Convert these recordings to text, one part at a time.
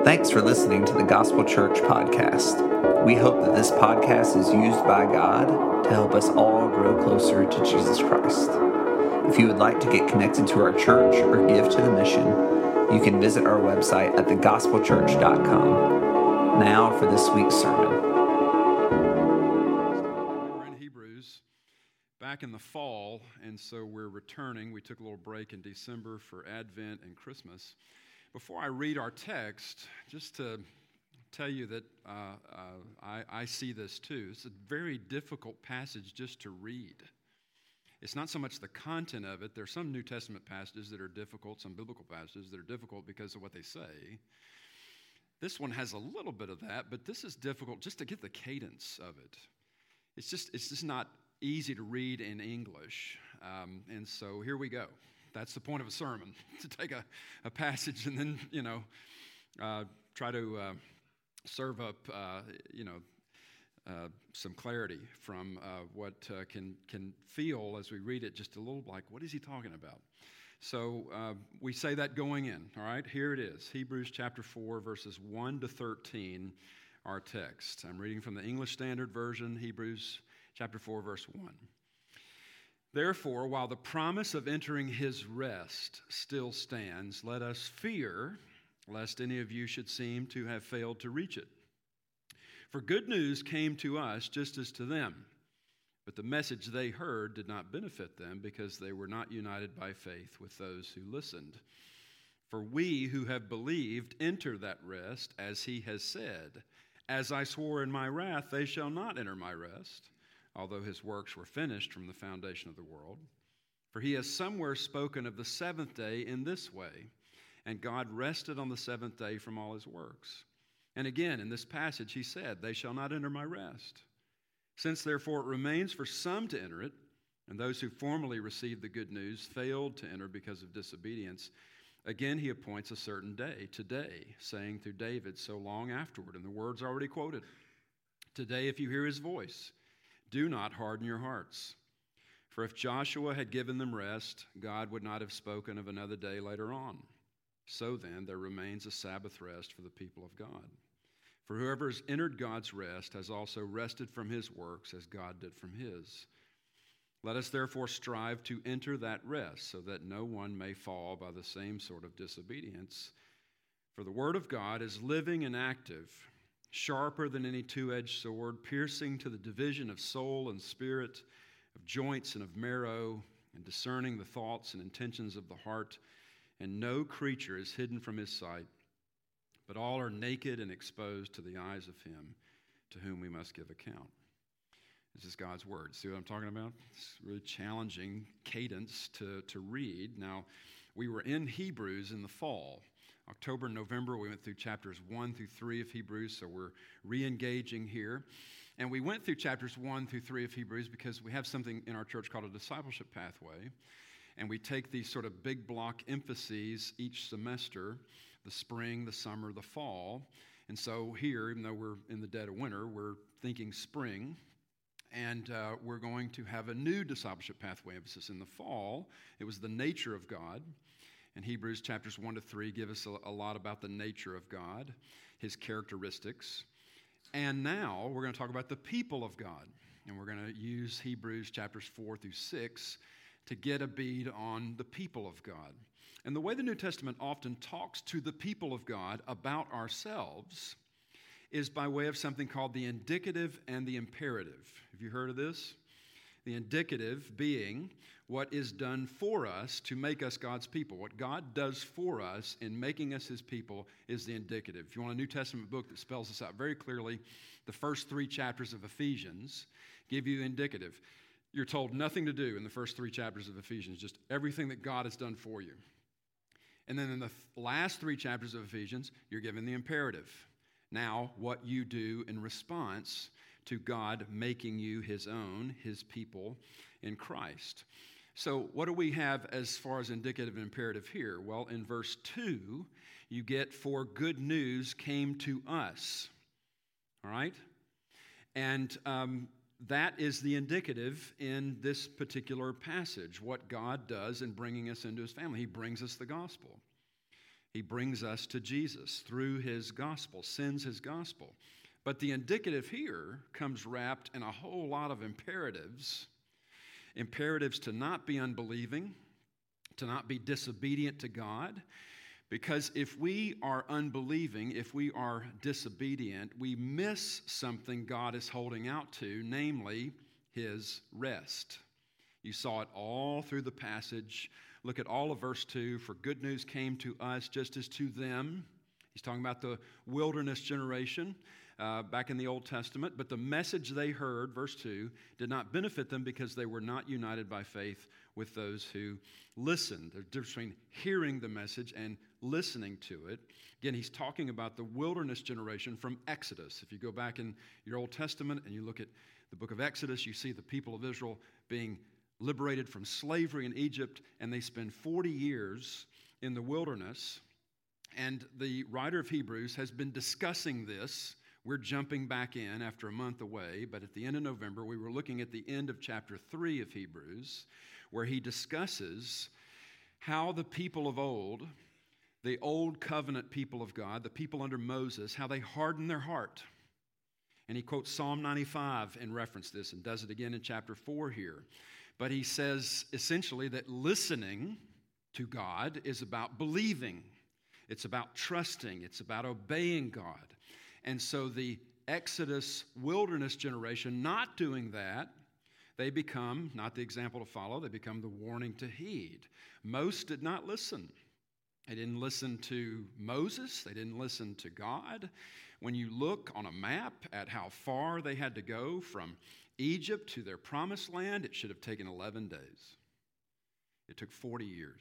Thanks for listening to the Gospel Church podcast. We hope that this podcast is used by God to help us all grow closer to Jesus Christ. If you would like to get connected to our church or give to the mission, you can visit our website at thegospelchurch.com. Now for this week's sermon. We're in Hebrews back in the fall, and so we're returning. We took a little break in December for Advent and Christmas. Before I read our text, just to tell you that I see this too. It's a very difficult passage just to read. It's not so much the content of it. There are some New Testament passages that are difficult, some biblical passages that are difficult because of what they say. This one has a little bit of that, but this is difficult just to get the cadence of it. It's just not easy to read in English, and so here we go. That's the point of a sermon, to take a passage and then, try to serve up, some clarity from what can feel as we read it just a little like, what is he talking about? So we say that going in, all right? Here it is, Hebrews chapter 4, verses 1 to 13, our text. I'm reading from the English Standard Version, Hebrews chapter 4, verse 1. Therefore, while the promise of entering his rest still stands, let us fear lest any of you should seem to have failed to reach it. For good news came to us just as to them, but the message they heard did not benefit them because they were not united by faith with those who listened. For we who have believed enter that rest, as he has said, as I swore in my wrath, they shall not enter my rest, although his works were finished from the foundation of the world. For he has somewhere spoken of the seventh day in this way, and God rested on the seventh day from all his works. And again, in this passage, he said, they shall not enter my rest. Since therefore it remains for some to enter it, and those who formerly received the good news failed to enter because of disobedience, again he appoints a certain day, today, saying through David so long afterward, and the words already quoted, today if you hear his voice, do not harden your hearts. For if Joshua had given them rest, God would not have spoken of another day later on. So then, there remains a Sabbath rest for the people of God. For whoever has entered God's rest has also rested from his works as God did from his. Let us therefore strive to enter that rest so that no one may fall by the same sort of disobedience. For the word of God is living and active, sharper than any two-edged sword, piercing to the division of soul and spirit, of joints and of marrow, and discerning the thoughts and intentions of the heart. And no creature is hidden from his sight, but all are naked and exposed to the eyes of him to whom we must give account. This is God's word. See what I'm talking about? It's a really challenging cadence to read. Now, we were in Hebrews in the fall. October and November, we went through chapters 1 through 3 of Hebrews, so we're re-engaging here. And we went through chapters 1 through 3 of Hebrews because we have something in our church called a discipleship pathway. And we take these sort of big block emphases each semester, the spring, the summer, the fall. And so here, even though we're in the dead of winter, we're thinking spring. And we're going to have a new discipleship pathway emphasis in the fall. It was the nature of God. And Hebrews chapters 1 to 3 give us a lot about the nature of God, his characteristics. And now we're going to talk about the people of God. And we're going to use Hebrews chapters 4 through 6 to get a bead on the people of God. And the way the New Testament often talks to the people of God about ourselves is by way of something called the indicative and the imperative. Have you heard of this? The indicative being what is done for us to make us God's people. What God does for us in making us his people is the indicative. If you want a New Testament book that spells this out very clearly, the first 3 chapters of Ephesians give you the indicative. You're told nothing to do in the first 3 chapters of Ephesians, just everything that God has done for you. And then in the last 3 chapters of Ephesians, you're given the imperative. Now, what you do in response to God making you his own, his people in Christ. So what do we have as far as indicative and imperative here? Well, in verse 2, you get, for good news came to us. All right? And that is the indicative in this particular passage, what God does in bringing us into his family. He brings us the gospel. He brings us to Jesus through his gospel, sends his gospel. But the indicative here comes wrapped in a whole lot of imperatives. Imperatives to not be unbelieving, to not be disobedient to God. Because if we are unbelieving, if we are disobedient, we miss something God is holding out to, namely his rest. You saw it all through the passage. Look at all of verse 2. For good news came to us just as to them. He's talking about the wilderness generation back in the Old Testament. But the message they heard, verse 2, did not benefit them because they were not united by faith with those who listened. There's a difference between hearing the message and listening to it. Again, he's talking about the wilderness generation from Exodus. If you go back in your Old Testament and you look at the book of Exodus, you see the people of Israel being liberated from slavery in Egypt, and they spend 40 years in the wilderness. And the writer of Hebrews has been discussing this. We're jumping back in after a month away, but at the end of November, we were looking at the end of chapter 3 of Hebrews, where he discusses how the people of old, the old covenant people of God, the people under Moses, how they hardened their heart. And he quotes Psalm 95 in reference to this and does it again in chapter 4 here. But he says essentially that listening to God is about believing. It's about trusting. It's about obeying God. And so the Exodus wilderness generation not doing that, they become, not the example to follow, they become the warning to heed. Most did not listen. They didn't listen to Moses. They didn't listen to God. When you look on a map at how far they had to go from Egypt to their promised land, it should have taken 11 days. It took 40 years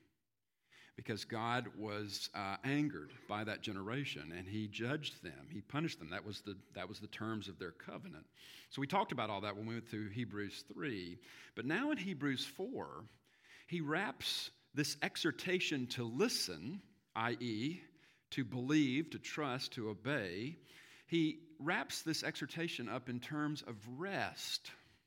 because God was angered by that generation, and he judged them. He punished them. That was the terms of their covenant. So we talked about all that when we went through Hebrews 3. But now in Hebrews 4, he wraps this exhortation to listen, i.e., to believe, to trust, to obey, he wraps this exhortation up in terms of rest.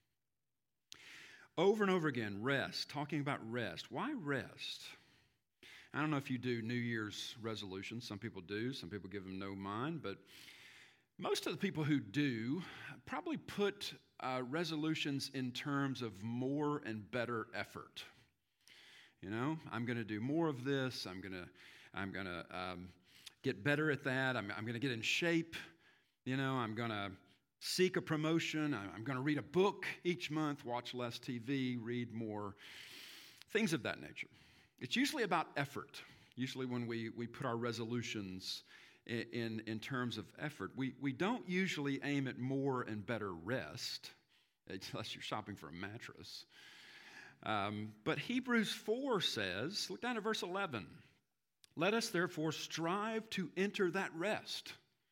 Over and over again, rest, talking about rest. Why rest? I don't know if you do New Year's resolutions. Some people do. Some people give them no mind. But most of the people who do probably put resolutions in terms of more and better effort. You know, I'm going to do more of this. I'm going to get better at that. I'm going to get in shape. You know, I'm going to seek a promotion. I'm going to read a book each month, watch less TV, read more, things of that nature. It's usually about effort. Usually when we put our resolutions in terms of effort, we don't usually aim at more and better rest, unless you're shopping for a mattress. But Hebrews 4 says, look down at verse 11, let us therefore strive to enter that rest.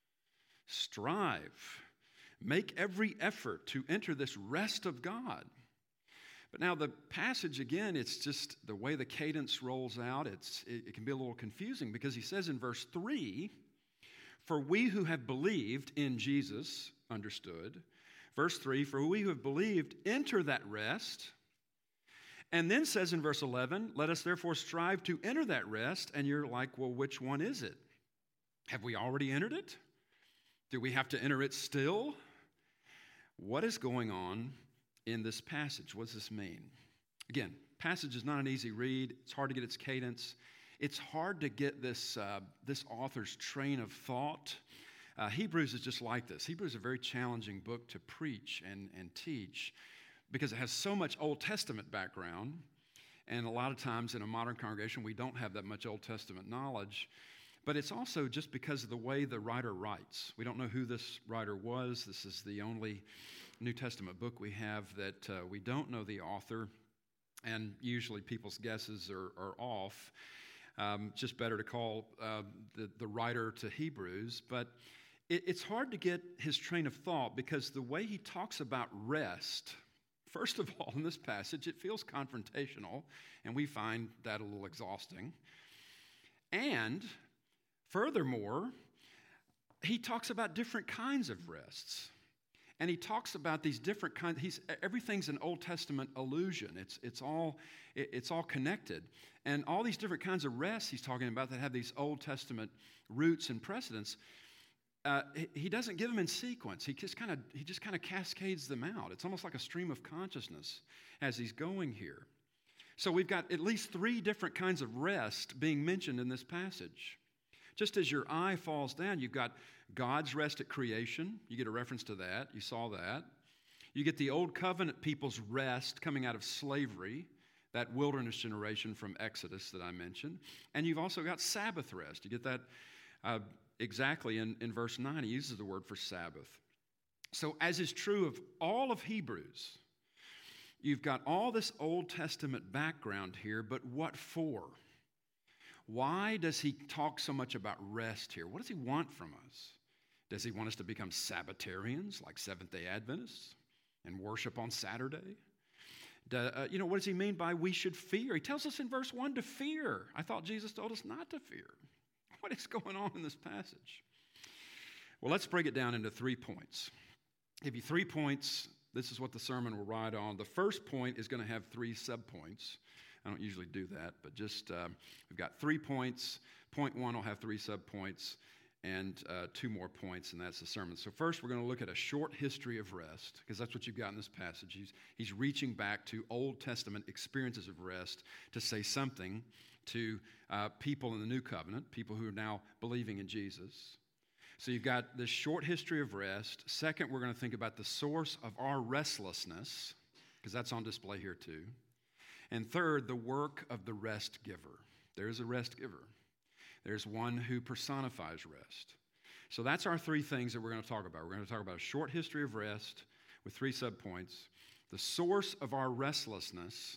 Strive. Make every effort to enter this rest of God. But now the passage, again, it's just the way the cadence rolls out, it can be a little confusing because he says in verse 3, for we who have believed in Jesus, understood. Verse 3, for we who have believed enter that rest. And then says in verse 11, let us therefore strive to enter that rest. And you're like, well, which one is it? Have we already entered it? Do we have to enter it still? What is going on in this passage? What does this mean? Again, passage is not an easy read. It's hard to get its cadence. It's hard to get this author's train of thought. Hebrews is just like this. Hebrews is a very challenging book to preach and teach because it has so much Old Testament background. And a lot of times in a modern congregation, we don't have that much Old Testament knowledge. But it's also just because of the way the writer writes. We don't know who this writer was. This is the only New Testament book we have that we don't know the author, and usually people's guesses are off. Just better to call the writer to Hebrews. But it's hard to get his train of thought because the way he talks about rest, first of all, in this passage, it feels confrontational, and we find that a little exhausting. And furthermore, he talks about different kinds of rests. And he talks about these different kinds. Everything's an Old Testament allusion. It's all connected. And all these different kinds of rests he's talking about that have these Old Testament roots and precedents, he doesn't give them in sequence. He just kind of cascades them out. It's almost like a stream of consciousness as he's going here. So we've got at least 3 different kinds of rest being mentioned in this passage. Just as your eye falls down, you've got God's rest at creation. You get a reference to that. You saw that. You get the Old Covenant people's rest coming out of slavery, that wilderness generation from Exodus that I mentioned. And you've also got Sabbath rest. You get that exactly in verse 9. He uses the word for Sabbath. So as is true of all of Hebrews, you've got all this Old Testament background here, but what for? Why does he talk so much about rest here? What does he want from us? Does he want us to become Sabbatarians, like Seventh-day Adventists, and worship on Saturday? What does he mean by we should fear? He tells us in verse 1 to fear. I thought Jesus told us not to fear. What is going on in this passage? Well, let's break it down into 3 points. I'll give you 3 points. This is what the sermon will ride on. The first point is going to have 3 subpoints. I don't usually do that, but just we've got 3 points. Point 1 will have 3 subpoints and 2 more points, and that's the sermon. So first, we're going to look at a short history of rest, because that's what you've got in this passage. He's reaching back to Old Testament experiences of rest to say something to people in the New Covenant, people who are now believing in Jesus. So you've got this short history of rest. Second, we're going to think about the source of our restlessness, because that's on display here too. And third, the work of the rest giver. There's a rest giver. There's one who personifies rest. So that's our 3 things that we're going to talk about. We're going to talk about a short history of rest with 3 subpoints, the source of our restlessness,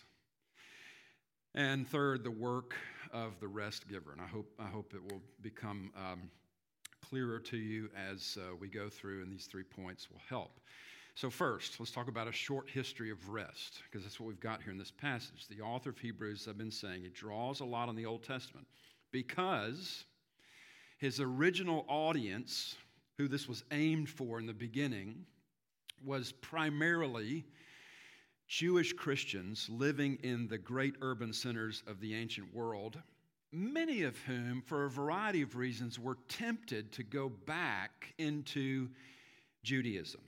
and third, the work of the rest giver. And I hope it will become clearer to you as we go through, and these 3 points will help. So first, let's talk about a short history of rest, because that's what we've got here in this passage. The author of Hebrews, I've been saying, he draws a lot on the Old Testament because his original audience, who this was aimed for in the beginning, was primarily Jewish Christians living in the great urban centers of the ancient world, many of whom, for a variety of reasons, were tempted to go back into Judaism.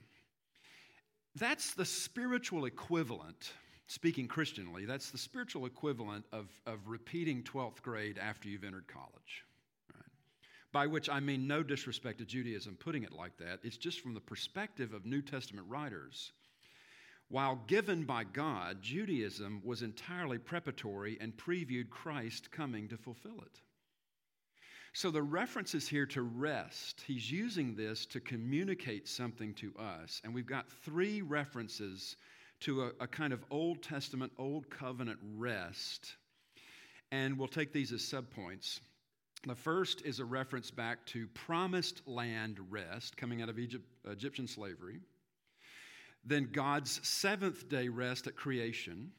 That's the spiritual equivalent, speaking Christianly, that's the spiritual equivalent of repeating 12th grade after you've entered college. Right? By which I mean no disrespect to Judaism, putting it like that. It's just from the perspective of New Testament writers. While given by God, Judaism was entirely preparatory and previewed Christ coming to fulfill it. So the references here to rest, he's using this to communicate something to us. And we've got 3 references to a kind of Old Testament, Old Covenant rest. And we'll take these as subpoints. The first is a reference back to promised land rest coming out of Egyptian slavery. Then God's 7th-day rest at creation.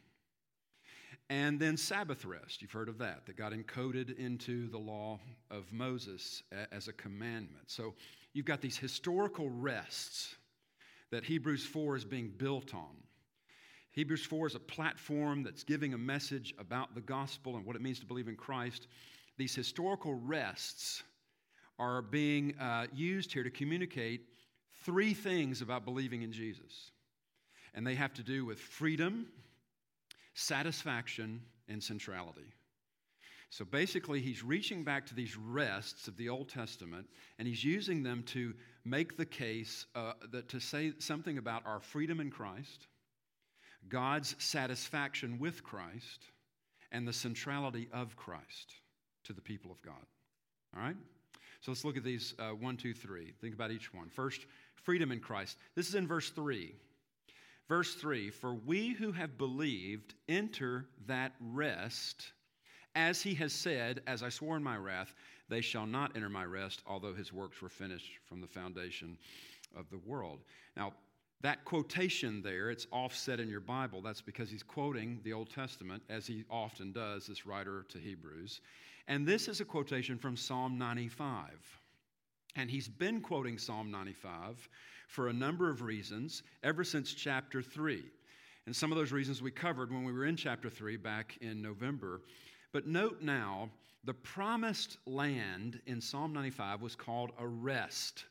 And then Sabbath rest, you've heard of that got encoded into the law of Moses as a commandment. So you've got these historical rests that Hebrews 4 is being built on. Hebrews 4 is a platform that's giving a message about the gospel and what it means to believe in Christ. These historical rests are being used here to communicate 3 things about believing in Jesus. And they have to do with freedom, satisfaction, and centrality. So basically, he's reaching back to these rests of the Old Testament, and he's using them to make the case to say something about our freedom in Christ, God's satisfaction with Christ, and the centrality of Christ to the people of God. All right? So let's look at these 1, 2, 3. Think about each one. First, freedom in Christ. This is in verse 3. Verse 3, for we who have believed enter that rest, as he has said, as I swore in my wrath, they shall not enter my rest, although his works were finished from the foundation of the world. Now, that quotation there, it's offset in your Bible. That's because he's quoting the Old Testament, as he often does, this writer to Hebrews. And this is a quotation from Psalm 95. And he's been quoting Psalm 95 for a number of reasons ever since chapter 3. And some of those reasons we covered when we were in chapter 3 back in November. But note now, the promised land in Psalm 95 was called a rest.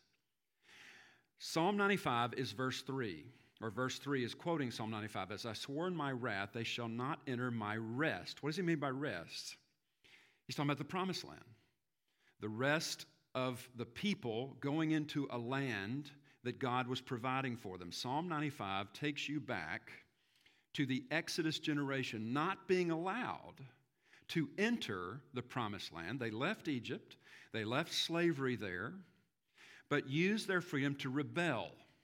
Psalm 95 is verse 3, or verse 3 is quoting Psalm 95. As I swore in my wrath, they shall not enter my rest. What does he mean by rest? He's talking about the promised land. The rest of the people going into a land that God was providing for them. Psalm 95 takes you back to the Exodus generation not being allowed to enter the promised land. They left Egypt, they left slavery there, but used their freedom to rebel,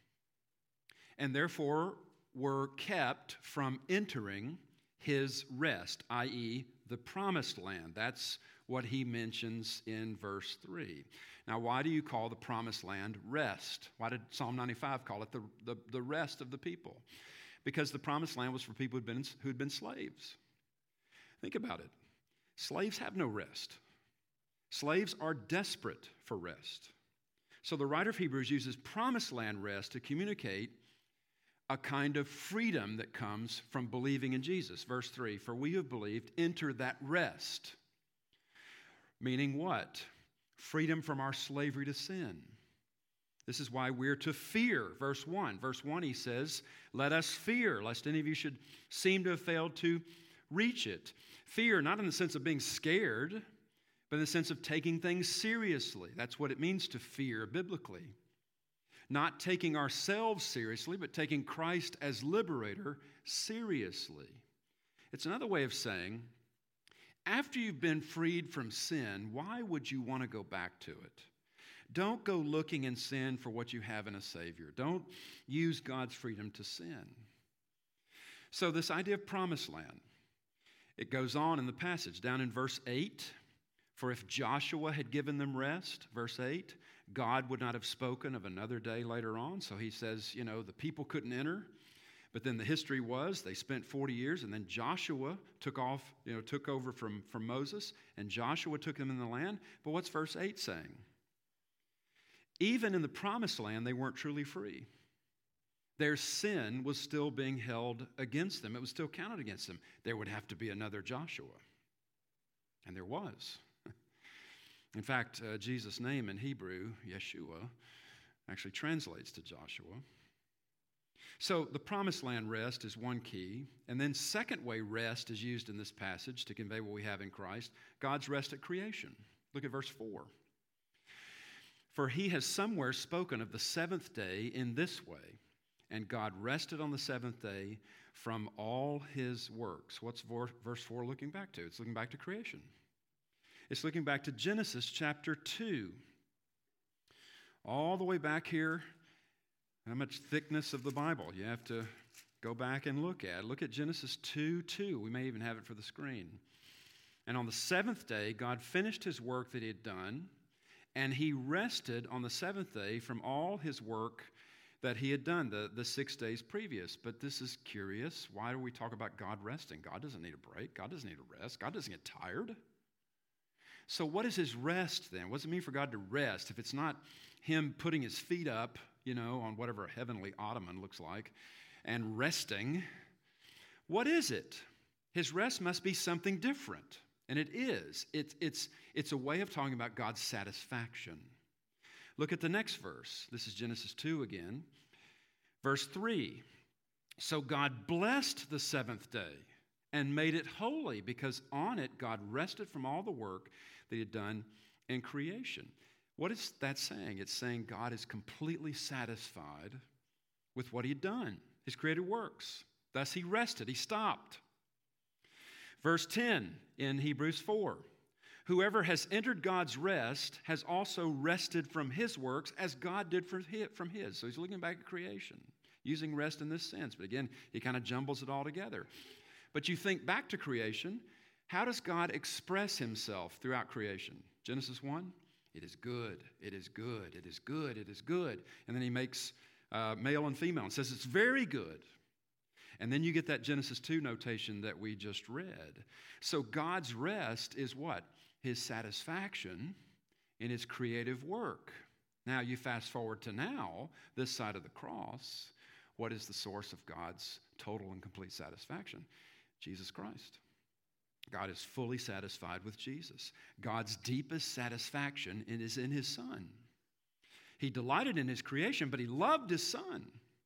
and therefore were kept from entering his rest, i.e., the promised land. That's what he mentions in verse 3. Now, why do you call the promised land rest? Why did Psalm 95 call it the rest of the people? Because the promised land was for people who'd been slaves. Think about it. Slaves have no rest. Slaves are desperate for rest. So the writer of Hebrews uses promised land rest to communicate a kind of freedom that comes from believing in Jesus. Verse 3, for we who have believed enter that rest. Meaning what? Freedom from our slavery to sin. This is why we're to fear. Verse 1. Verse 1 he says, let us fear, lest any of you should seem to have failed to reach it. Fear, not in the sense of being scared, but in the sense of taking things seriously. That's what it means to fear biblically. Not taking ourselves seriously, but taking Christ as liberator seriously. It's another way of saying, after you've been freed from sin, why would you want to go back to it? Don't go looking in sin for what you have in a Savior. Don't use God's freedom to sin. So this idea of promised land, it goes on in the passage down in verse 8. For if Joshua had given them rest, verse 8, God would not have spoken of another day later on. So he says, the people couldn't enter. But then the history was they spent 40 years, and then Joshua took over from Moses, and Joshua took them in the land. But what's verse 8 saying? Even in the promised land, they weren't truly free. Their sin was still being held against them. It was still counted against them. There would have to be another Joshua. And there was. In fact, Jesus' name in Hebrew, Yeshua, actually translates to Joshua. So the promised land rest is one key. And then second way rest is used in this passage to convey what we have in Christ, God's rest at creation. Look at verse 4. For he has somewhere spoken of the seventh day in this way, and God rested on the seventh day from all his works. What's verse 4 looking back to? It's looking back to creation. It's looking back to Genesis chapter 2. All the way back here. How much thickness of the Bible you have to go back and look at. Look at Genesis 2:2. We may even have it for the screen. And on the seventh day, God finished his work that he had done, and he rested on the seventh day from all his work that he had done the 6 days previous. But this is curious. Why do we talk about God resting? God doesn't need a break. God doesn't need a rest. God doesn't get tired. So what is his rest then? What does it mean for God to rest if it's not him putting his feet up, on whatever a heavenly ottoman looks like, and resting? What is it? His rest must be something different. And it is. It's a way of talking about God's satisfaction. Look at the next verse. This is Genesis 2 again. Verse 3. So God blessed the seventh day and made it holy, because on it God rested from all the work that he had done in creation. What is that saying? It's saying God is completely satisfied with what he had done, his created works. Thus he rested, he stopped. Verse 10 in Hebrews 4. Whoever has entered God's rest has also rested from his works as God did from his. So he's looking back at creation, using rest in this sense. But again, he kind of jumbles it all together. But you think back to creation, how does God express himself throughout creation? Genesis 1, it is good, it is good, it is good, it is good. And then he makes male and female and says it's very good. And then you get that Genesis 2 notation that we just read. So God's rest is what? His satisfaction in his creative work. Now you fast forward to now, this side of the cross. What is the source of God's total and complete satisfaction? Jesus Christ. God is fully satisfied with Jesus. God's deepest satisfaction is in his Son. He delighted in his creation, but he loved his Son.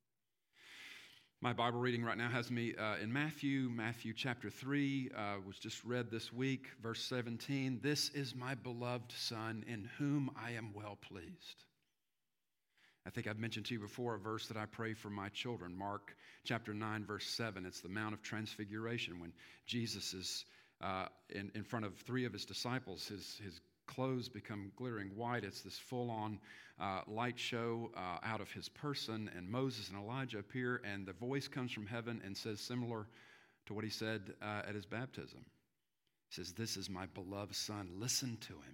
My Bible reading right now has me in Matthew chapter 3, was just read this week, verse 17. This is my beloved Son, in whom I am well pleased. I think I've mentioned to you before a verse that I pray for my children, Mark chapter 9, verse 7. It's the Mount of Transfiguration when Jesus is in front of three of his disciples. His clothes become glittering white. It's this full-on light show out of his person, and Moses and Elijah appear, and the voice comes from heaven and says similar to what he said at his baptism. He says, "This is my beloved Son. Listen to him."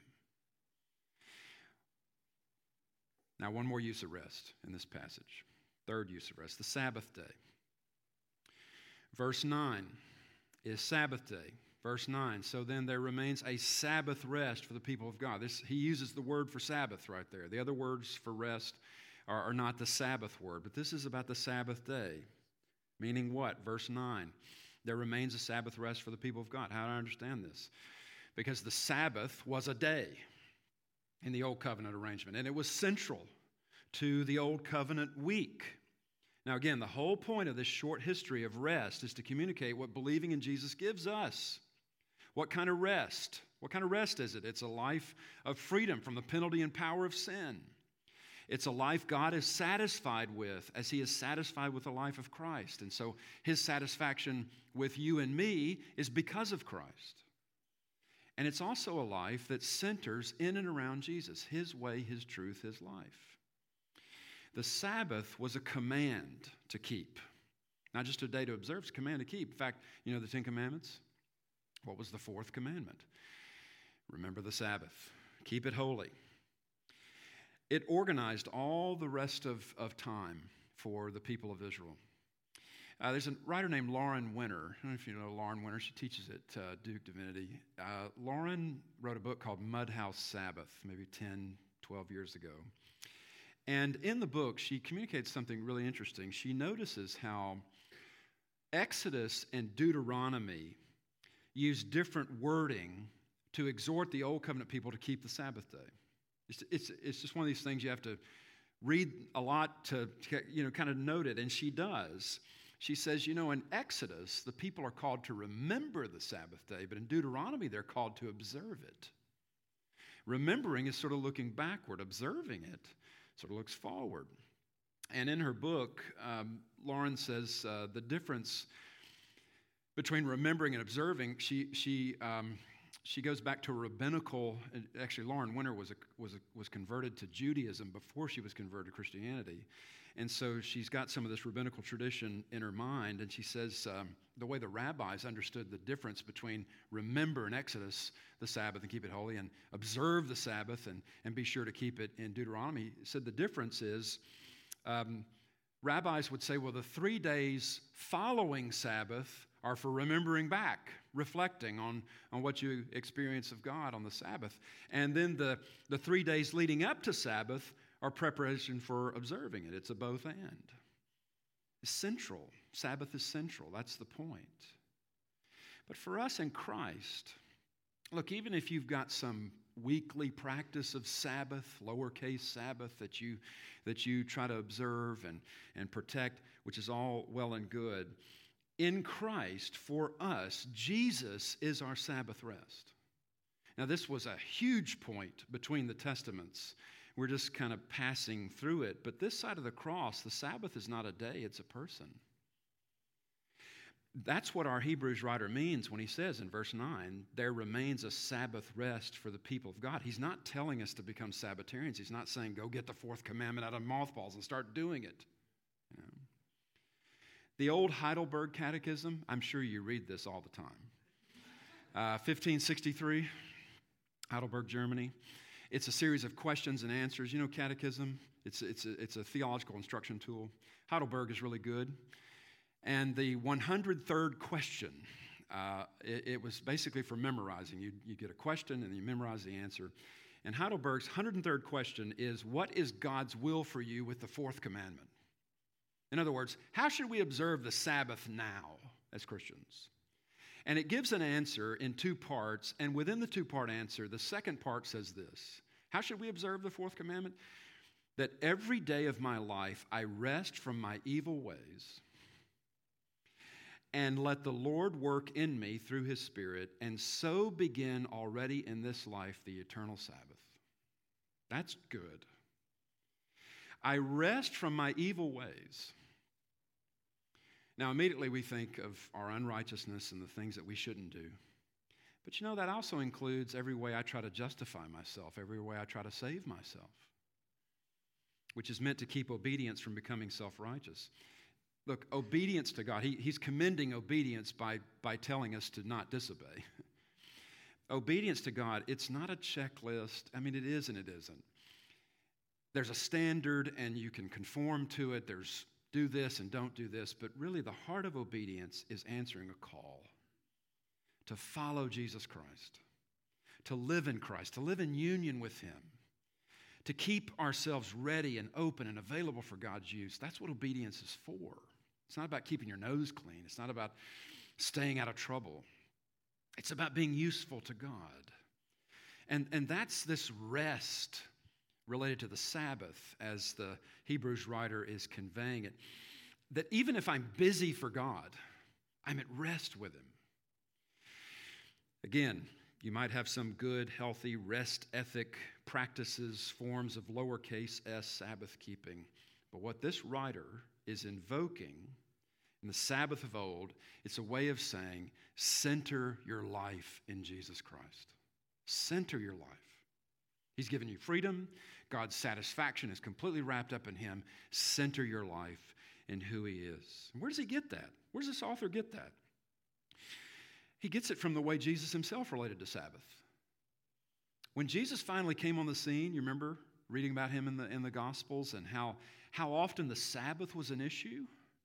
Now, one more use of rest in this passage. Third use of rest, the Sabbath day. Verse 9 is Sabbath day. Verse 9, so then there remains a Sabbath rest for the people of God. He uses the word for Sabbath right there. The other words for rest are not the Sabbath word, but this is about the Sabbath day. Meaning what? Verse 9, there remains a Sabbath rest for the people of God. How do I understand this? Because the Sabbath was a day in the Old Covenant arrangement, and it was central to the Old Covenant week. Now again, the whole point of this short history of rest is to communicate what believing in Jesus gives us. What kind of rest? What kind of rest is it? It's a life of freedom from the penalty and power of sin. It's a life God is satisfied with as he is satisfied with the life of Christ. And so his satisfaction with you and me is because of Christ. And it's also a life that centers in and around Jesus, his way, his truth, his life. The Sabbath was a command to keep. Not just a day to observe, it's a command to keep. In fact, you know the Ten Commandments? What was the fourth commandment? Remember the Sabbath. Keep it holy. It organized all the rest of time for the people of Israel. There's a writer named Lauren Winner. I don't know if you know Lauren Winner. She teaches at Duke Divinity. Lauren wrote a book called Mudhouse Sabbath, maybe 10, 12 years ago. And in the book, she communicates something really interesting. She notices how Exodus and Deuteronomy use different wording to exhort the Old Covenant people to keep the Sabbath day. It's just one of these things you have to read a lot to kind of note it, and she does. She says, in Exodus, the people are called to remember the Sabbath day, but in Deuteronomy, they're called to observe it. Remembering is sort of looking backward. Observing it sort of looks forward. And in her book, Lauren says the difference between remembering and observing, she goes back to a rabbinical. Actually, Lauren Winner was converted to Judaism before she was converted to Christianity, and so she's got some of this rabbinical tradition in her mind. And she says the way the rabbis understood the difference between remember in Exodus the Sabbath and keep it holy, and observe the Sabbath and be sure to keep it in Deuteronomy. Said the difference is. Rabbis would say, well, the 3 days following Sabbath are for remembering back, reflecting on what you experience of God on the Sabbath. And then the 3 days leading up to Sabbath are preparation for observing it. It's a both and. It's central. Sabbath is central. That's the point. But for us in Christ, look, even if you've got some weekly practice of Sabbath, lowercase Sabbath, that you try to observe and protect, which is all well and good, in Christ, for us, Jesus is our Sabbath rest. Now, this was a huge point between the Testaments. We're just kind of passing through it. But this side of the cross, the Sabbath is not a day, it's a person. That's what our Hebrews writer means when he says in verse 9, there remains a Sabbath rest for the people of God. He's not telling us to become Sabbatarians. He's not saying go get the fourth commandment out of mothballs and start doing it. The old Heidelberg Catechism, I'm sure you read this all the time. 1563, Heidelberg, Germany. It's a series of questions and answers. You know catechism? It's a theological instruction tool. Heidelberg is really good. And the 103rd question, it was basically for memorizing. You get a question and you memorize the answer. And Heidelberg's 103rd question is, what is God's will for you with the fourth commandment? In other words, how should we observe the Sabbath now as Christians? And it gives an answer in two parts, and within the two-part answer, the second part says this. How should we observe the fourth commandment? That every day of my life I rest from my evil ways and let the Lord work in me through His Spirit, and so begin already in this life the eternal Sabbath. That's good. I rest from my evil ways. Now, immediately we think of our unrighteousness and the things that we shouldn't do. But you know, that also includes every way I try to justify myself, every way I try to save myself, which is meant to keep obedience from becoming self-righteous. Look, obedience to God, he's commending obedience by telling us to not disobey. Obedience to God, it's not a checklist. I mean, it is and it isn't. There's a standard and you can conform to it. There's do this and don't do this. But really the heart of obedience is answering a call to follow Jesus Christ, to live in Christ, to live in union with Him, to keep ourselves ready and open and available for God's use. That's what obedience is for. It's not about keeping your nose clean. It's not about staying out of trouble. It's about being useful to God. And that's this rest related to the Sabbath, as the Hebrews writer is conveying it. That even if I'm busy for God, I'm at rest with Him. Again, you might have some good, healthy rest ethic practices, forms of lowercase s Sabbath keeping. But what this writer is invoking in the Sabbath of old, it's a way of saying, center your life in Jesus Christ. Center your life. He's given you freedom. God's satisfaction is completely wrapped up in Him. Center your life in who He is. And where does he get that? Where does this author get that? He gets it from the way Jesus Himself related to Sabbath. When Jesus finally came on the scene, you remember reading about Him in the Gospels and how often the Sabbath was an issue?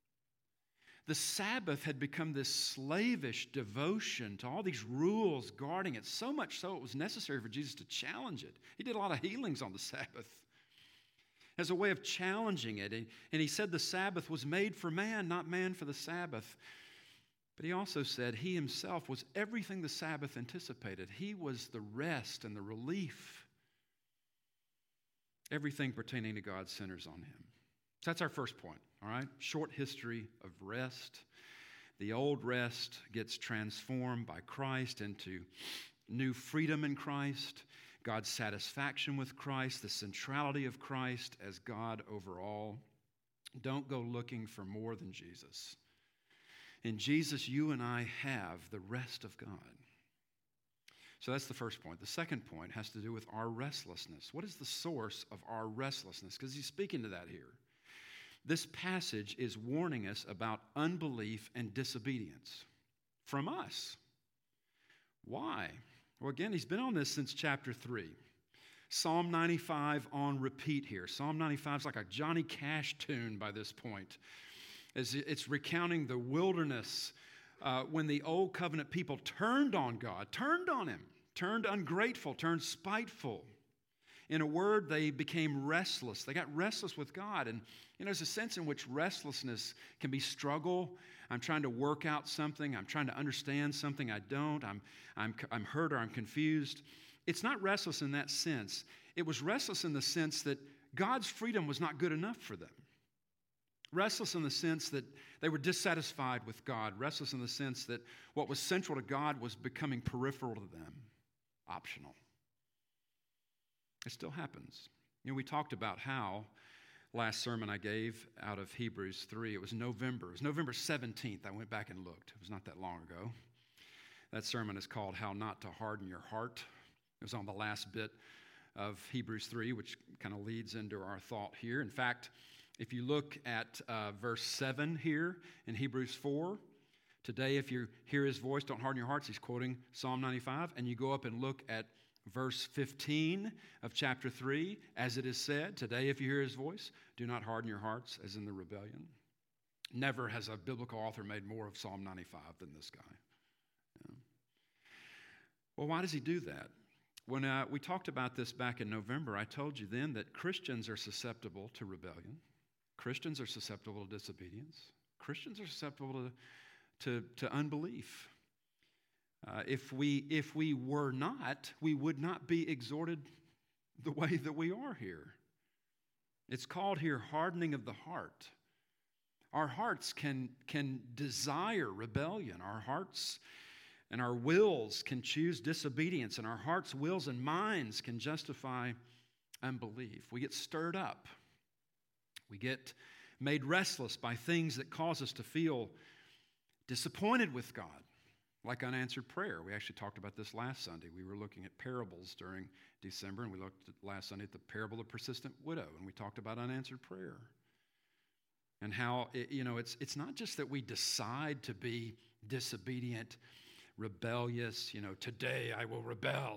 The Sabbath had become this slavish devotion to all these rules guarding it, so much so it was necessary for Jesus to challenge it. He did a lot of healings on the Sabbath as a way of challenging it. And He said the Sabbath was made for man, not man for the Sabbath. But He also said He Himself was everything the Sabbath anticipated. He was the rest and the relief. Everything pertaining to God centers on Him. So that's our first point, all right? Short history of rest. The old rest gets transformed by Christ into new freedom in Christ, God's satisfaction with Christ, the centrality of Christ as God over all. Don't go looking for more than Jesus. In Jesus, you and I have the rest of God. So that's the first point. The second point has to do with our restlessness. What is the source of our restlessness? Because he's speaking to that here. This passage is warning us about unbelief and disobedience from us. Why? Well, again, he's been on this since chapter 3. Psalm 95 on repeat here. Psalm 95 is like a Johnny Cash tune by this point. As it's recounting the wilderness when the old covenant people turned on God, turned on Him, turned ungrateful, turned spiteful. In a word, they became restless. They got restless with God. And there's a sense in which restlessness can be struggle. I'm trying to work out something. I'm trying to understand something I don't. I'm hurt or I'm confused. It's not restless in that sense. It was restless in the sense that God's freedom was not good enough for them. Restless in the sense that they were dissatisfied with God. Restless in the sense that what was central to God was becoming peripheral to them, optional. It still happens. We talked about how last sermon I gave out of Hebrews 3, it was November 17th. I went back and looked. It was not that long ago. That sermon is called How Not to Harden Your Heart. It was on the last bit of Hebrews 3, which kind of leads into our thought here. In fact, if you look at verse 7 here in Hebrews 4, today if you hear His voice, don't harden your hearts. He's quoting Psalm 95. And you go up and look at verse 15 of chapter 3, as it is said, today if you hear His voice, do not harden your hearts as in the rebellion. Never has a biblical author made more of Psalm 95 than this guy. Yeah. Well, why does he do that? When we talked about this back in November, I told you then that Christians are susceptible to rebellion. Christians are susceptible to disobedience. Christians are susceptible to unbelief. If we were not, we would not be exhorted the way that we are here. It's called here hardening of the heart. Our hearts can desire rebellion. Our hearts and our wills can choose disobedience, and our hearts, wills, and minds can justify unbelief. We get stirred up. We get made restless by things that cause us to feel disappointed with God, like unanswered prayer. We actually talked about this last Sunday. We were looking at parables during December, and we looked at last Sunday at the parable of the persistent widow, and we talked about unanswered prayer. And how, it's not just that we decide to be disobedient, rebellious, today I will rebel.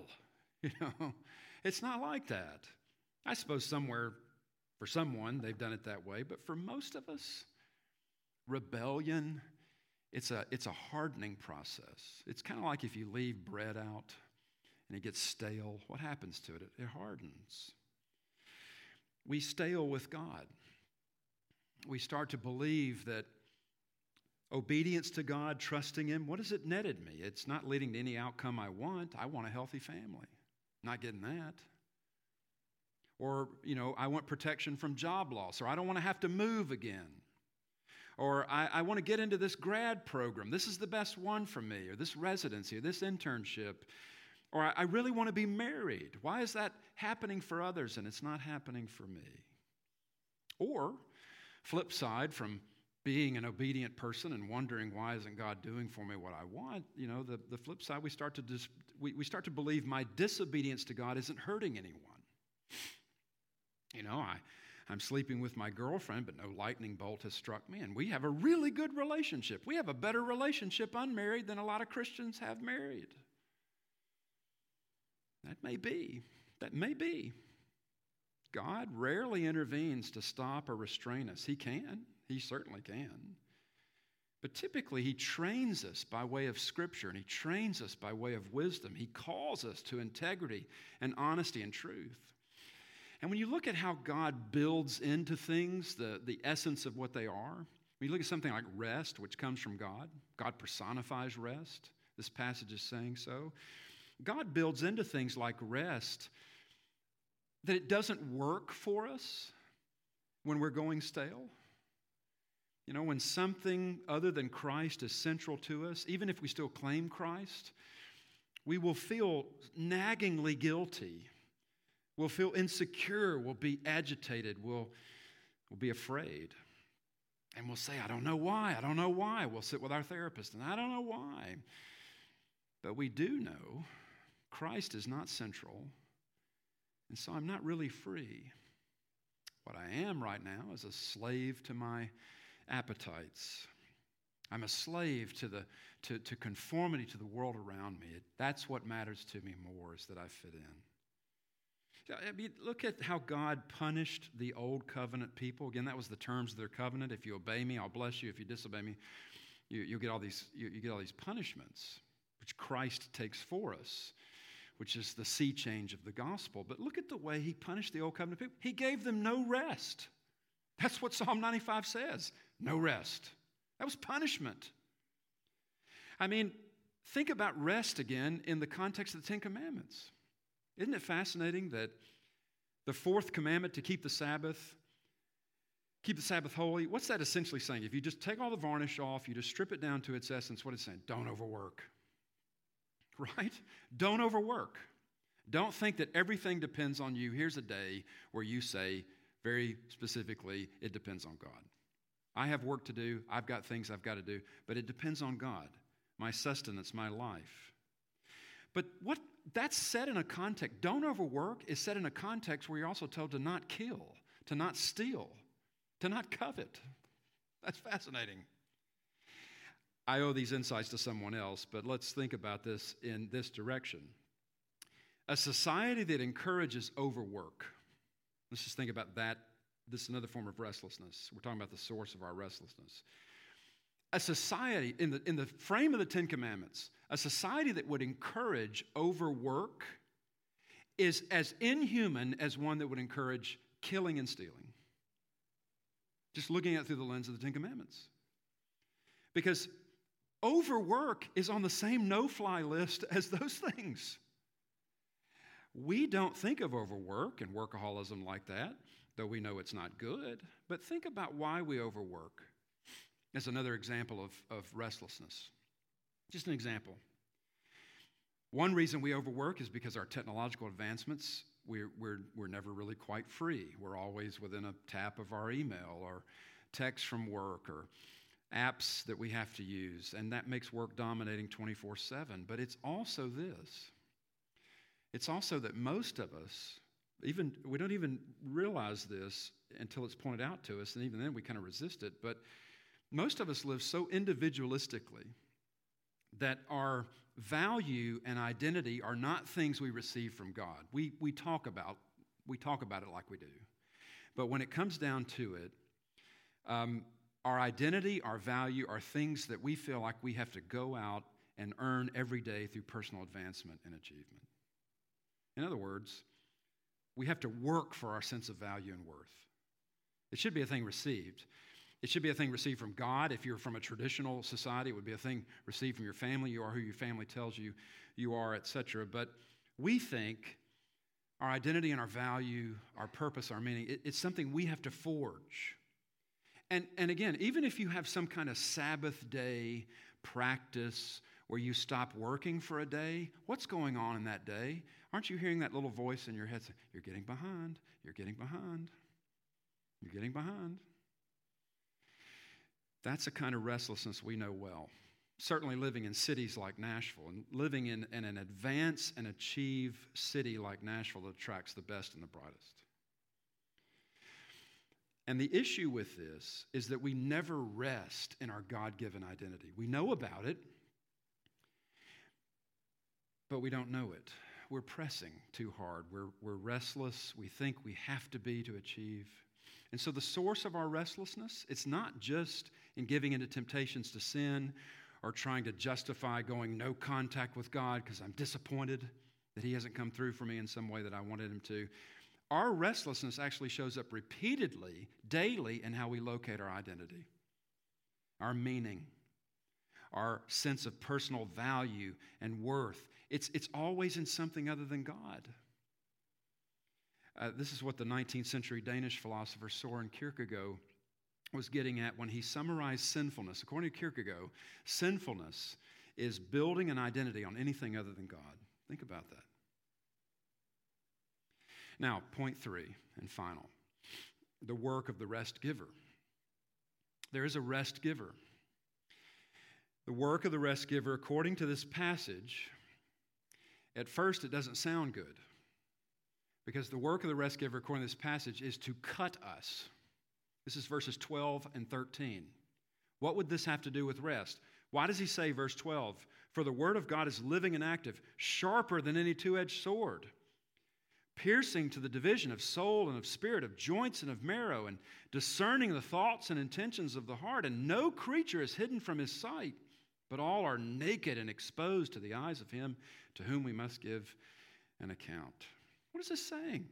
It's not like that. I suppose somewhere, for someone, they've done it that way, but for most of us, rebellion, it's a hardening process. It's kind of like if you leave bread out and it gets stale. What happens to it? It hardens. We stale with God. We start to believe that obedience to God, trusting Him, what has it netted me? It's not leading to any outcome I want. I want a healthy family. Not getting that. Or, I want protection from job loss, or I don't want to have to move again. Or I want to get into this grad program. This is the best one for me, or this residency, or this internship. Or I really want to be married. Why is that happening for others and it's not happening for me? Or, flip side from being an obedient person and wondering why isn't God doing for me what I want, the flip side, we start to believe my disobedience to God isn't hurting anyone. I'm sleeping with my girlfriend, but no lightning bolt has struck me, and we have a really good relationship. We have a better relationship unmarried than a lot of Christians have married. That may be. God rarely intervenes to stop or restrain us. He can. He certainly can. But typically, He trains us by way of Scripture, and He trains us by way of wisdom. He calls us to integrity and honesty and truth. And when you look at how God builds into things the essence of what they are, when you look at something like rest, which comes from God, God personifies rest. This passage is saying so. God builds into things like rest that it doesn't work for us when we're going stale. When something other than Christ is central to us, even if we still claim Christ, we will feel naggingly guilty. We'll feel insecure. We'll be agitated. We'll be afraid. And we'll say, I don't know why. We'll sit with our therapist, and I don't know why. But we do know Christ is not central, and so I'm not really free. What I am right now is a slave to my appetites. I'm a slave to conformity to the world around me. That's what matters to me more, is that I fit in. Look at how God punished the old covenant people. Again, that was the terms of their covenant. If you obey me, I'll bless you. If you disobey me, you get all these punishments, which Christ takes for us, which is the sea change of the gospel. But look at the way He punished the old covenant people. He gave them no rest. That's what Psalm 95 says. No rest. That was punishment. Think about rest again in the context of the Ten Commandments. Isn't it fascinating that the fourth commandment to keep the Sabbath holy, what's that essentially saying? If you just take all the varnish off, you just strip it down to its essence, what it's saying? Don't overwork. Right? Don't overwork. Don't think that everything depends on you. Here's a day where you say very specifically, it depends on God. I have work to do. I've got things I've got to do, but it depends on God, my sustenance, my life. But that's set in a context. Don't overwork is set in a context where you're also told to not kill, to not steal, to not covet. That's fascinating. I owe these insights to someone else, but let's think about this in this direction. A society that encourages overwork. Let's just think about that. This is another form of restlessness. We're talking about the source of our restlessness. A society, in the frame of the Ten Commandments, a society that would encourage overwork is as inhuman as one that would encourage killing and stealing. Just looking at it through the lens of the Ten Commandments. Because overwork is on the same no-fly list as those things. We don't think of overwork and workaholism like that, though we know it's not good. But think about why we overwork as another example of restlessness. Just an example. One reason we overwork is because our technological advancements, we're never really quite free. We're always within a tap of our email or text from work or apps that we have to use, and that makes work dominating 24/7. But it's also this. It's also that most of us, we don't even realize this until it's pointed out to us, and even then we kind of resist it, but most of us live so individualistically that our value and identity are not things we receive from God. We talk about it like we do. But when it comes down to it, our identity, our value are things that we feel like we have to go out and earn every day through personal advancement and achievement. In other words, we have to work for our sense of value and worth. It should be a thing received. It should be a thing received from God. If you're from a traditional society, it would be a thing received from your family. You are who your family tells you you are, etc. But we think our identity and our value, our purpose, our meaning, it's something we have to forge. And again, even if you have some kind of Sabbath day practice where you stop working for a day, what's going on in that day? Aren't you hearing that little voice in your head say, you're getting behind, you're getting behind, you're getting behind? That's a kind of restlessness we know well. Certainly living in cities like Nashville and living in an advance and achieve city like Nashville that attracts the best and the brightest. And the issue with this is that we never rest in our God-given identity. We know about it, but we don't know it. We're pressing too hard. We're restless. We think we have to be to achieve. And so the source of our restlessness, it's not just in giving into temptations to sin or trying to justify going no contact with God because I'm disappointed that He hasn't come through for me in some way that I wanted Him to. Our restlessness actually shows up repeatedly, daily, in how we locate our identity, our meaning, our sense of personal value and worth. It's always in something other than God. This is what the 19th century Danish philosopher Søren Kierkegaard was getting at when he summarized sinfulness. According to Kierkegaard, sinfulness is building an identity on anything other than God. Think about that. Now, point 3 and final, the work of the rest giver. There is a rest giver. The work of the rest giver, according to this passage, at first it doesn't sound good. Because the work of the rest giver, according to this passage, is to cut us. This is verses 12 and 13. What would this have to do with rest? Why does he say, verse 12, for the word of God is living and active, sharper than any two-edged sword, piercing to the division of soul and of spirit, of joints and of marrow, and discerning the thoughts and intentions of the heart. And no creature is hidden from his sight, but all are naked and exposed to the eyes of him to whom we must give an account. What is this saying?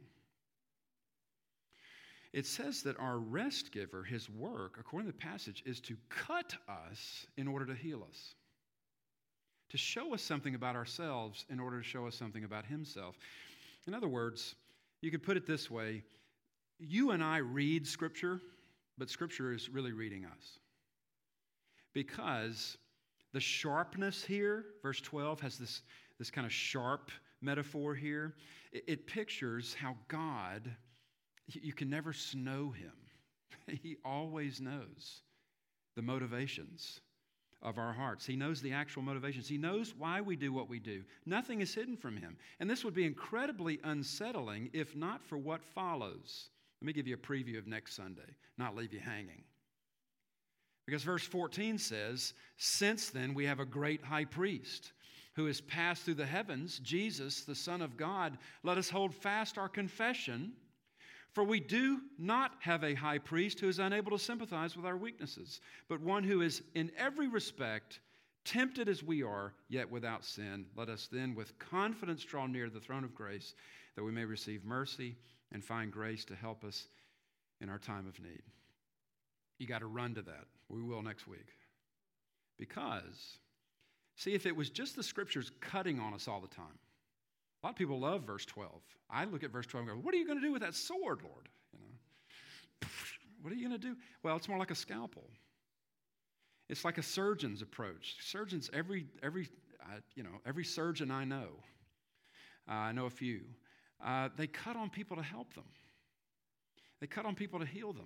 It says that our rest giver, his work, according to the passage, is to cut us in order to heal us. To show us something about ourselves in order to show us something about himself. In other words, you could put it this way. You and I read Scripture, but Scripture is really reading us. Because the sharpness here, verse 12, has this kind of sharp metaphor here. It pictures how God, you can never snow him. He always knows the motivations of our hearts. He knows the actual motivations. He knows why we do what we do. Nothing is hidden from him. And this would be incredibly unsettling if not for what follows. Let me give you a preview of next Sunday, not leave you hanging. Because verse 14 says, since then we have a great high priest who has passed through the heavens, Jesus, the Son of God. Let us hold fast our confession, for we do not have a high priest who is unable to sympathize with our weaknesses, but one who is in every respect Tempted as we are, yet without sin, let us then with confidence draw near the throne of grace, that we may receive mercy and find grace to help us in our time of need. You got to run to that. We will next week. Because, see, if it was just the Scriptures cutting on us all the time, a lot of people love verse 12. I look at verse 12 and go, what are you going to do with that sword, Lord? What are you going to do? Well, it's more like a scalpel. It's like a surgeon's approach. Surgeons, every surgeon I know a few, they cut on people to help them. They cut on people to heal them.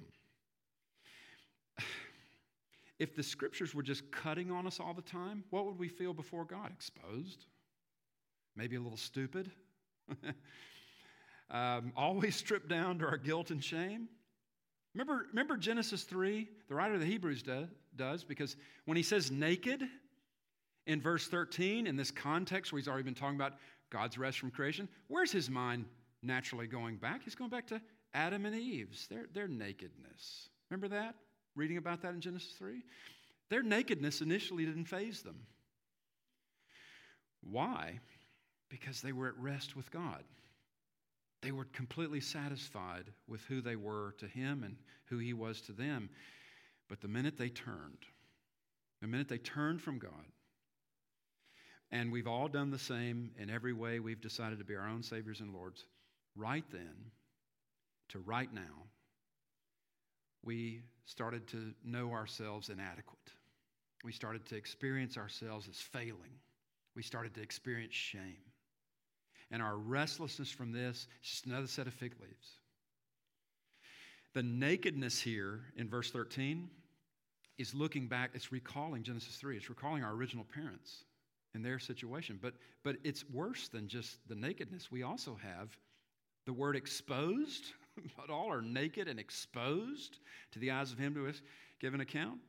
If the Scriptures were just cutting on us all the time, what would we feel before God? Exposed? Maybe a little stupid? Always stripped down to our guilt and shame? Remember Genesis 3? The writer of the Hebrews does, because when he says naked in verse 13, in this context where he's already been talking about God's rest from creation, where's his mind naturally going back? He's going back to Adam and Eve's, their nakedness. Remember that? Reading about that in Genesis 3? Their nakedness initially didn't faze them. Why? Because they were at rest with God. They were completely satisfied with who they were to him and who he was to them. But the minute they turned from God, and we've all done the same in every way we've decided to be our own saviors and lords, right then to right now, we started to know ourselves inadequate. We started to experience ourselves as failing. We started to experience shame. And our restlessness from this is just another set of fig leaves. The nakedness here in verse 13 is looking back, it's recalling Genesis 3. It's recalling our original parents and their situation. But it's worse than just the nakedness. We also have the word exposed, but all are naked and exposed to the eyes of him who has given account.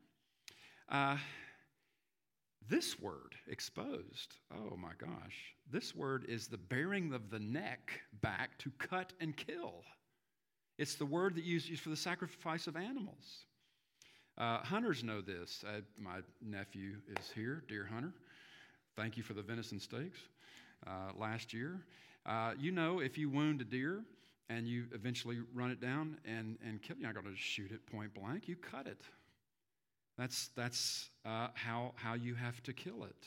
This word, exposed, oh my gosh, this word is the baring of the neck back to cut and kill. It's the word that you use for the sacrifice of animals. Hunters know this. My nephew is here, dear Hunter. Thank you for the venison steaks last year. If you wound a deer and you eventually run it down and kill it, you're not going to shoot it point blank. You cut it. That's how you have to kill it.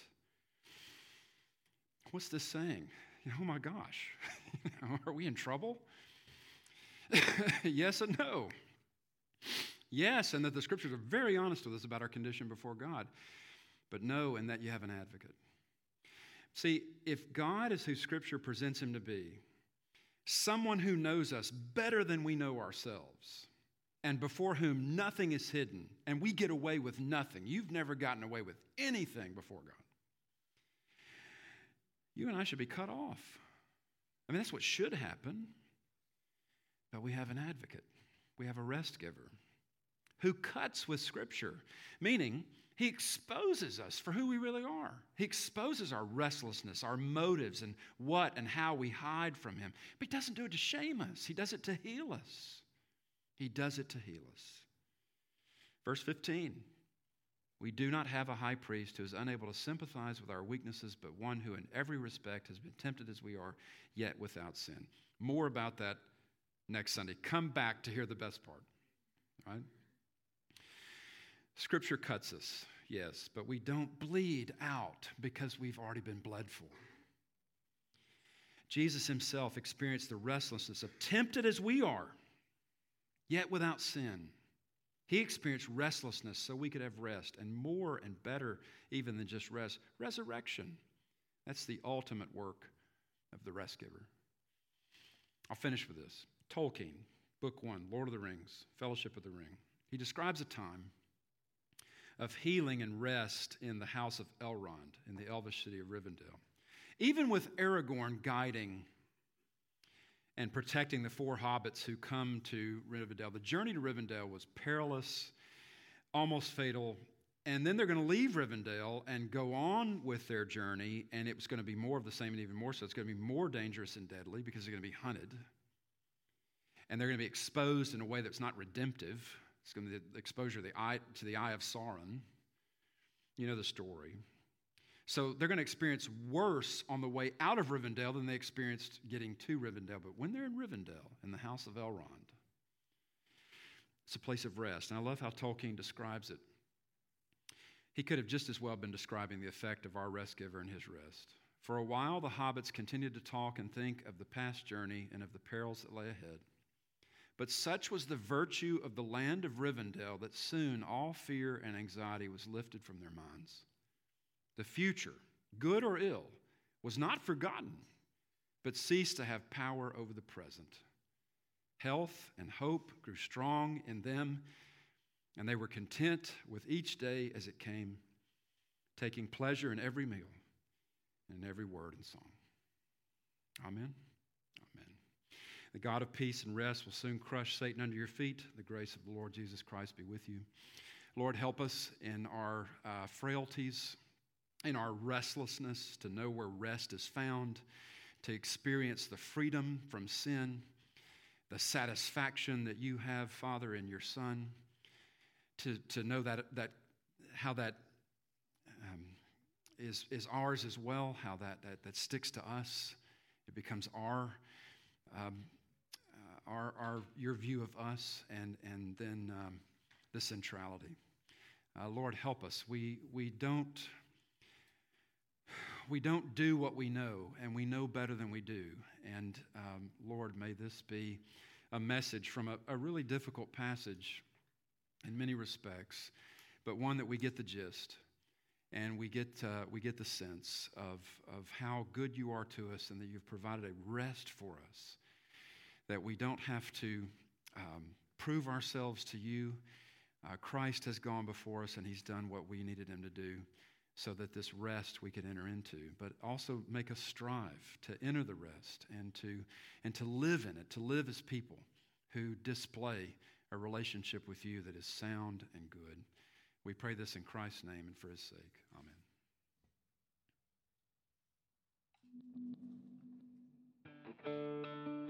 What's this saying? Oh my gosh, are we in trouble? Yes and no. Yes, and that the Scriptures are very honest with us about our condition before God. But no, and that you have an advocate. See, if God is who Scripture presents him to be, someone who knows us better than we know ourselves, and before whom nothing is hidden, and we get away with nothing. You've never gotten away with anything before God. You and I should be cut off. I mean, that's what should happen. But we have an advocate. We have a rest giver who cuts with Scripture, meaning he exposes us for who we really are. He exposes our restlessness, our motives, and what and how we hide from him. But he doesn't do it to shame us. He does it to heal us. He does it to heal us. Verse 15, we do not have a high priest who is unable to sympathize with our weaknesses, but one who in every respect has been tempted as we are, yet without sin. More about that next Sunday. Come back to hear the best part. All right? Scripture cuts us, yes, but we don't bleed out because we've already been bled for. Jesus himself experienced the restlessness of tempted as we are, yet without sin. He experienced restlessness so we could have rest, and more and better even than just rest, resurrection. That's the ultimate work of the rest giver. I'll finish with this. Tolkien, Book 1, Lord of the Rings, Fellowship of the Ring. He describes a time of healing and rest in the house of Elrond in the elvish city of Rivendell. Even with Aragorn guiding and protecting the four hobbits who come to Rivendell. The journey to Rivendell was perilous, almost fatal, and then they're going to leave Rivendell and go on with their journey, and it was going to be more of the same and even more so. It's going to be more dangerous and deadly because they're going to be hunted, and they're going to be exposed in a way that's not redemptive. It's going to be the exposure to the eye of Sauron. You know the story. So they're going to experience worse on the way out of Rivendell than they experienced getting to Rivendell. But when they're in Rivendell, in the house of Elrond, it's a place of rest. And I love how Tolkien describes it. He could have just as well been describing the effect of our rest giver and his rest. For a while, the hobbits continued to talk and think of the past journey and of the perils that lay ahead. But such was the virtue of the land of Rivendell that soon all fear and anxiety was lifted from their minds. The future, good or ill, was not forgotten, but ceased to have power over the present. Health and hope grew strong in them, and they were content with each day as it came, taking pleasure in every meal and in every word and song. Amen. Amen. The God of peace and rest will soon crush Satan under your feet. The grace of the Lord Jesus Christ be with you. Lord, help us in our frailties, in our restlessness, to know where rest is found, to experience the freedom from sin, the satisfaction that you have, Father, in your Son, to know that how that is ours as well, how that sticks to us. It becomes your view of us, and then the centrality. Lord, help us. We don't do what we know, and we know better than we do. And Lord, may this be a message from a really difficult passage in many respects, but one that we get the gist, and we get the sense of how good you are to us, and that you've provided a rest for us, that we don't have to prove ourselves to you. Christ has gone before us, and he's done what we needed him to do, so that this rest we could enter into, but also make us strive to enter the rest and to live in it, to live as people who display a relationship with you that is sound and good. We pray this in Christ's name and for his sake. Amen.